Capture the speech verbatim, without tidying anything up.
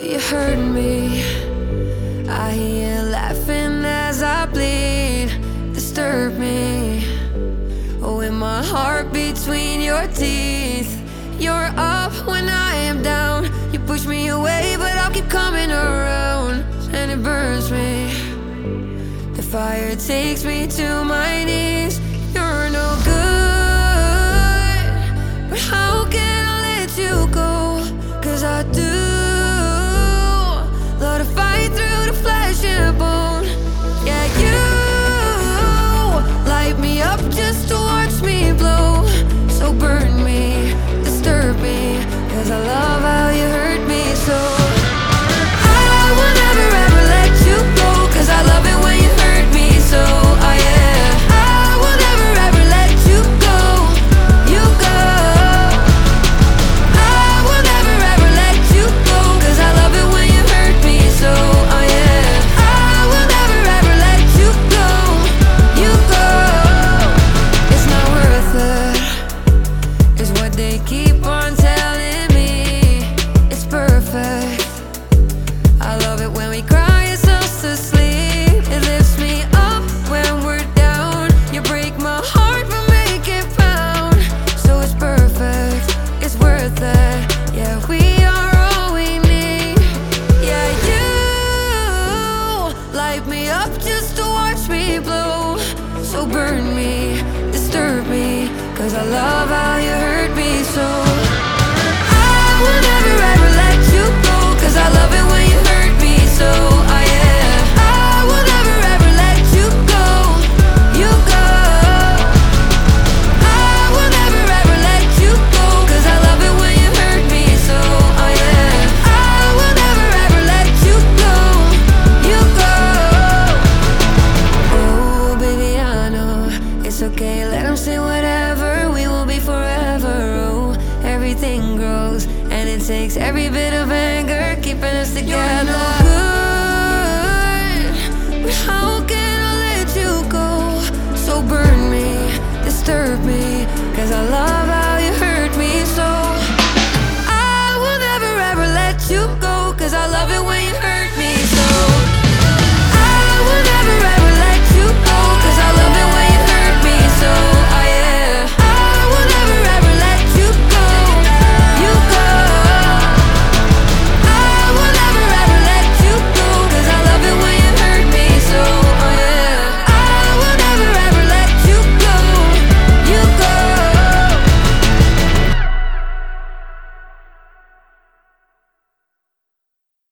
You hurt me. I hear you laughing as I bleed. Disturb me. Oh, with my heart between your teeth. You're up when I am down. You push me away, but I'll keep coming around. And it burns me. The fire takes me to my knees. You're no good, but how can I let you go? Cause I do love to fight through the flesh and bone. Yeah, you light me up just to watch me blow. So burn me, disturb me, cause I love how you hurt me so. I will never ever let you go, cause I love it when you hurt me so. Oh yeah, I will never ever let you go. You go. I will never ever let you go, cause I love it when you hurt me so. Oh yeah, I will never ever let you go. You go. It's not worth it, is what they keep on telling me. It's perfect. I love it when we cry ourselves to sleep. It lifts me up when we're down. You break my heart but make it pound. So it's perfect, it's worth it. Yeah, we are all we need. Yeah, you light me up just to watch me blow. So burn me, disturb me, cause I love how you hurt me so. I will never ever let you go, cause I love it when you hurt me so. Oh yeah, I will never ever let you go. You go. I will never ever let you go, cause I love it when you hurt me so. Oh yeah, I will never ever let you go. You go. Oh baby, I know it's okay, let them say whatever. We will be forever. Oh, everything grows, and it takes every bit of anger keeping us together.